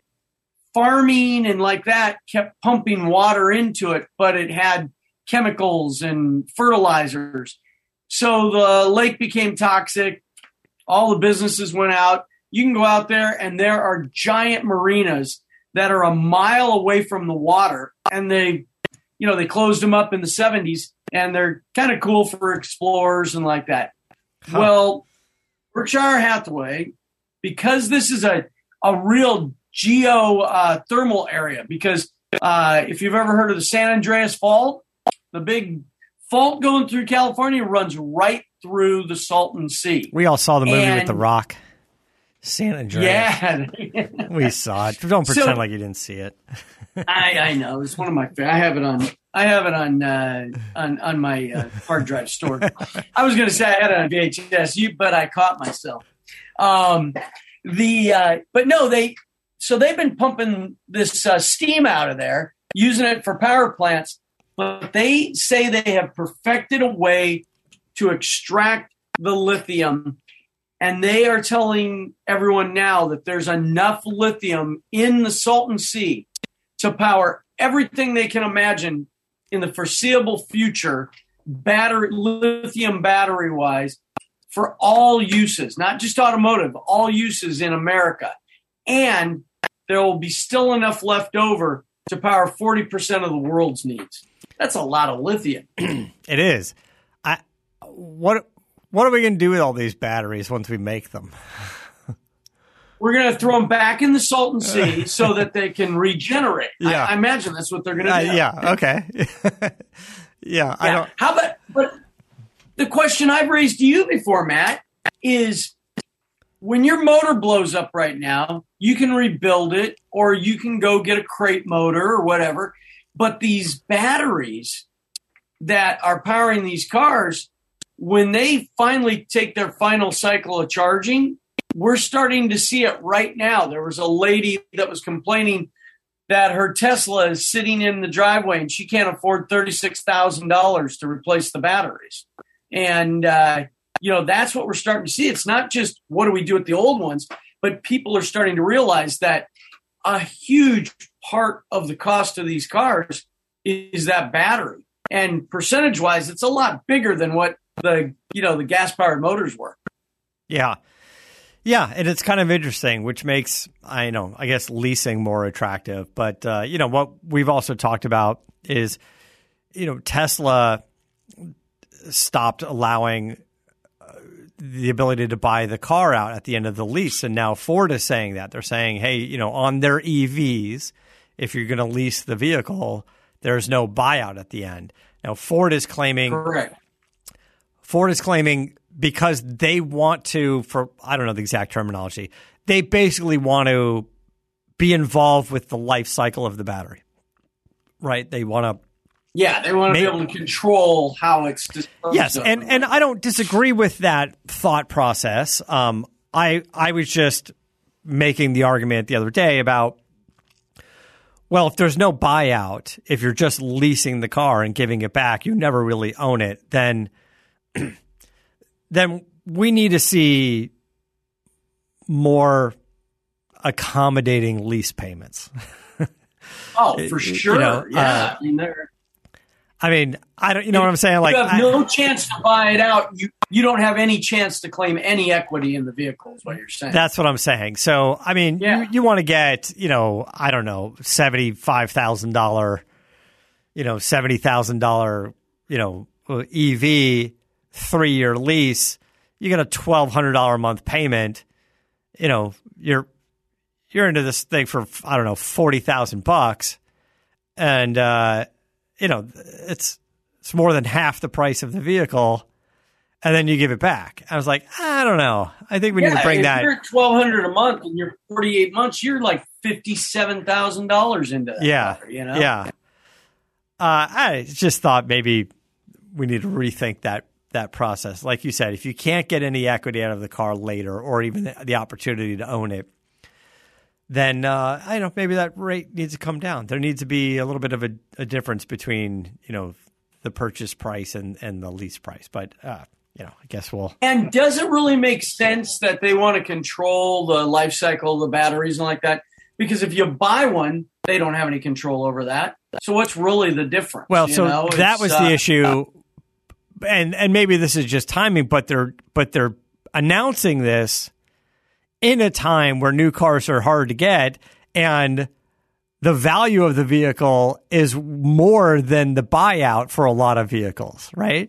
farming and like that kept pumping water into it, but it had chemicals and fertilizers. So the lake became toxic. All the businesses went out. You can go out there and there are giant marinas that are a mile away from the water. And they closed them up in the 70s, and they're kind of cool for explorers and like that. Huh. Well, Berkshire Hathaway, because this is a real geothermal area, because if you've ever heard of the San Andreas Fault, the big fault going through California runs right through the Salton Sea. We all saw the movie with The Rock. San Andreas. Yeah. We saw it. Don't pretend like you didn't see it. I know. It's one of my favorites. I have it on my hard drive stored. I was going to say I had it on VHS, but I caught myself. But no, they've been pumping this steam out of there, using it for power plants. But they say they have perfected a way to extract the lithium. And they are telling everyone now that there's enough lithium in the Salton Sea to power everything they can imagine in the foreseeable future, lithium battery-wise, for all uses, not just automotive, all uses in America. And there will be still enough left over to power 40% of the world's needs. That's a lot of lithium. It is. What are we going to do with all these batteries once we make them? We're going to throw them back in the Salton Sea so that they can regenerate. Yeah. I imagine that's what they're going to do. Yeah. Okay. Yeah. I don't. How about? But the question I've raised to you before, Matt, is when your motor blows up right now, you can rebuild it or you can go get a crate motor or whatever. But these batteries that are powering these cars, when they finally take their final cycle of charging, we're starting to see it right now. There was a lady that was complaining that her Tesla is sitting in the driveway and she can't afford $36,000 to replace the batteries. And, that's what we're starting to see. It's not just what do we do with the old ones, but people are starting to realize that a huge part of the cost of these cars is that battery. And percentage-wise, it's a lot bigger than what the gas-powered motors were. Yeah. Yeah, and it's kind of interesting, which makes, I guess, leasing more attractive. But, what we've also talked about is, Tesla stopped allowing the ability to buy the car out at the end of the lease. And now Ford is saying that. They're saying, hey, on their EVs, if you're going to lease the vehicle, there's no buyout at the end. Now, Ford is claiming... Correct. Ford is claiming because they want to, I don't know the exact terminology, they basically want to be involved with the life cycle of the battery, right? They want to... Yeah, they want to be able to control how it's disposed Yes, of. and I don't disagree with that thought process. I was just making the argument the other day about, well, if there's no buyout, if you're just leasing the car and giving it back, you never really own it, then we need to see more accommodating lease payments. Oh, for sure. Yeah. I don't. You know what I'm saying? Like, you have no chance to buy it out. You don't have any chance to claim any equity in the vehicle. Is what you're saying? That's what I'm saying. So, you want to get, I don't know, $75,000, $70,000, EV 3-year lease. You get a $1,200 a month payment. You're into this thing for $40,000, and it's more than half the price of the vehicle, and then you give it back. I was like, I don't know. I think we need to bring that. If you're $1,200 a month and you're 48 months, you're like $57,000 into that. Yeah, car, you know? Yeah. I just thought maybe we need to rethink that process. Like you said, if you can't get any equity out of the car later, or even the opportunity to own it, then maybe that rate needs to come down. There needs to be a little bit of a difference between the purchase price and the lease price. But I guess we'll. And does it really make sense that they want to control the life cycle of the batteries and like that? Because if you buy one, they don't have any control over that. So what's really the difference? Well, that was the issue, and maybe this is just timing, but they're announcing this in a time where new cars are hard to get, and the value of the vehicle is more than the buyout for a lot of vehicles, right?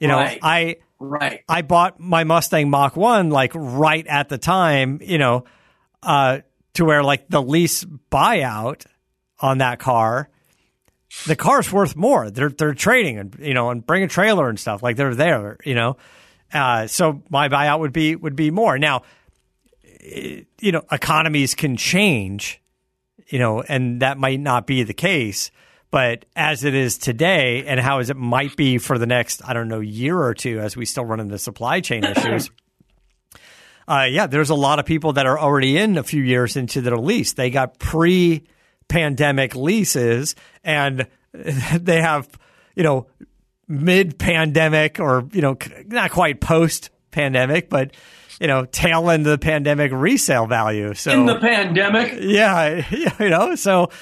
I bought my Mustang Mach-1 like right at the time, to where like the lease buyout on that car, the car's worth more. They're trading and bring a trailer and stuff, like they're there, so my buyout would be more. Now, economies can change, and that might not be the case, but as it is today and how as it might be for the next, year or two, as we still run into supply chain issues. There's a lot of people that are already in a few years into their lease. They got pre-pandemic leases, and they have, mid-pandemic or, not quite post-pandemic, but tail end of the pandemic resale value. So in the pandemic, so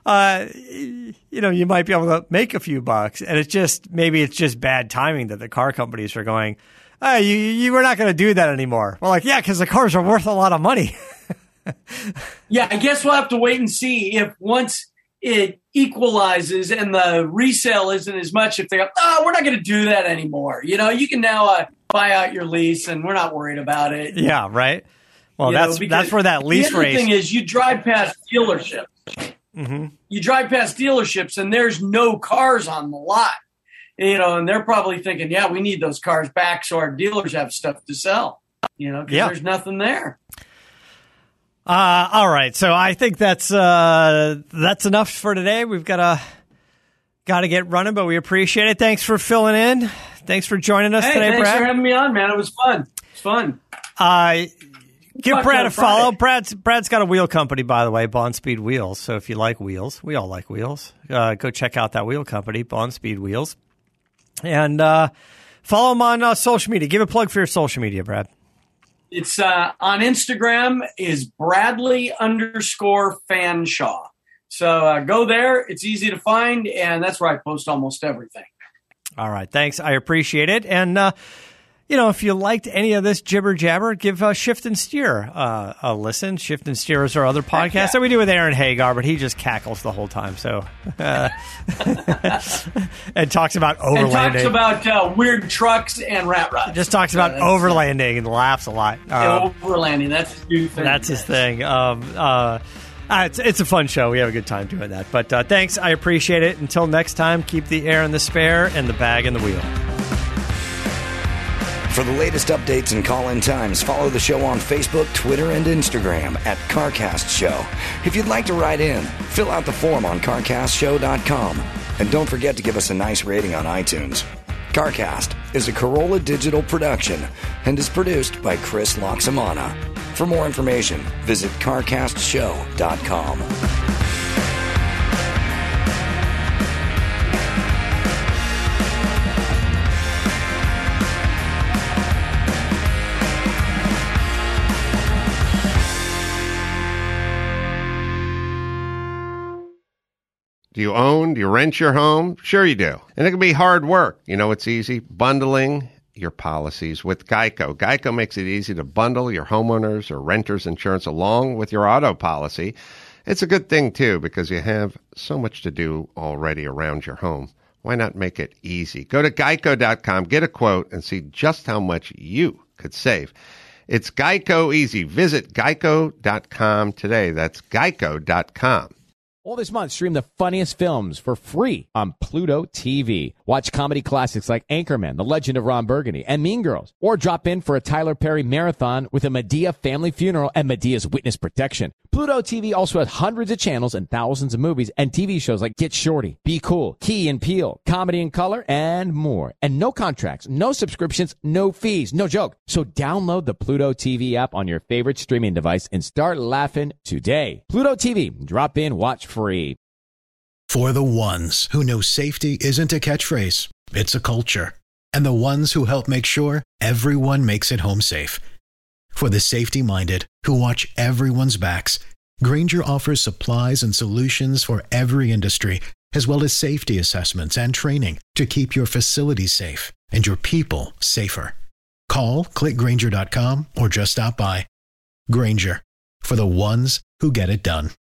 you might be able to make a few bucks, and it's just bad timing that the car companies are going, you were not going to do that anymore. Well, because the cars are worth a lot of money. Yeah, I guess we'll have to wait and see if once it equalizes and the resale isn't as much, if they go, we're not going to do that anymore. You can now buy out your lease, and we're not worried about it. Yeah, right. Well, that's where that lease the other race. thing is, you drive past dealerships. Mm-hmm. You drive past dealerships, and there's no cars on the lot. And they're probably thinking, we need those cars back so our dealers have stuff to sell. Because there's nothing there. All right. So I think that's enough for today. We've got to get running, but we appreciate it. Thanks for filling in. Thanks for joining us today, thanks Brad. Thanks for having me on, man. It was fun. It's fun. Give Brad a follow. Brad's got a wheel company, by the way, Bond Speed Wheels. So if you like wheels, we all like wheels. Go check out that wheel company, Bond Speed Wheels, and follow him on social media. Give a plug for your social media, Brad. It's on Instagram is Bradley_Fanshaw. So go there. It's easy to find, and that's where I post almost everything. All right, thanks. I appreciate it, and. If you liked any of this jibber jabber, give Shift and Steer a listen. Shift and Steer is our other podcast that we do with Aaron Hagar, but he just cackles the whole time. So, and talks about overlanding. And talks about weird trucks and rat rods. Just talks about overlanding and laughs a lot. Overlanding, that's his new thing. That's his thing. It's a fun show. We have a good time doing that. But thanks. I appreciate it. Until next time, keep the air in the spare and the bag in the wheel. For the latest updates and call-in times, follow the show on Facebook, Twitter, and Instagram at CarCast Show. If you'd like to write in, fill out the form on CarCastShow.com. And don't forget to give us a nice rating on iTunes. CarCast is a Corolla Digital production and is produced by Chris Loxamana. For more information, visit CarCastShow.com. Do you own? Do you rent your home? Sure you do. And it can be hard work. It's easy. Bundling your policies with Geico. Geico makes it easy to bundle your homeowners or renters insurance along with your auto policy. It's a good thing, too, because you have so much to do already around your home. Why not make it easy? Go to geico.com, get a quote, and see just how much you could save. It's Geico easy. Visit geico.com today. That's geico.com. All this month, stream the funniest films for free on Pluto TV. Watch comedy classics like Anchorman, The Legend of Ron Burgundy, and Mean Girls. Or drop in for a Tyler Perry marathon with a Madea family funeral and Medea's witness protection. Pluto TV also has hundreds of channels and thousands of movies and TV shows like Get Shorty, Be Cool, Key and Peele, Comedy in Color, and more. And no contracts, no subscriptions, no fees, no joke. So download the Pluto TV app on your favorite streaming device and start laughing today. Pluto TV, drop in, watch free. For the ones who know safety isn't a catchphrase, it's a culture. And the ones who help make sure everyone makes it home safe. For the safety-minded who watch everyone's backs, Grainger offers supplies and solutions for every industry, as well as safety assessments and training to keep your facilities safe and your people safer. Call, click Grainger.com, or just stop by. Grainger, for the ones who get it done.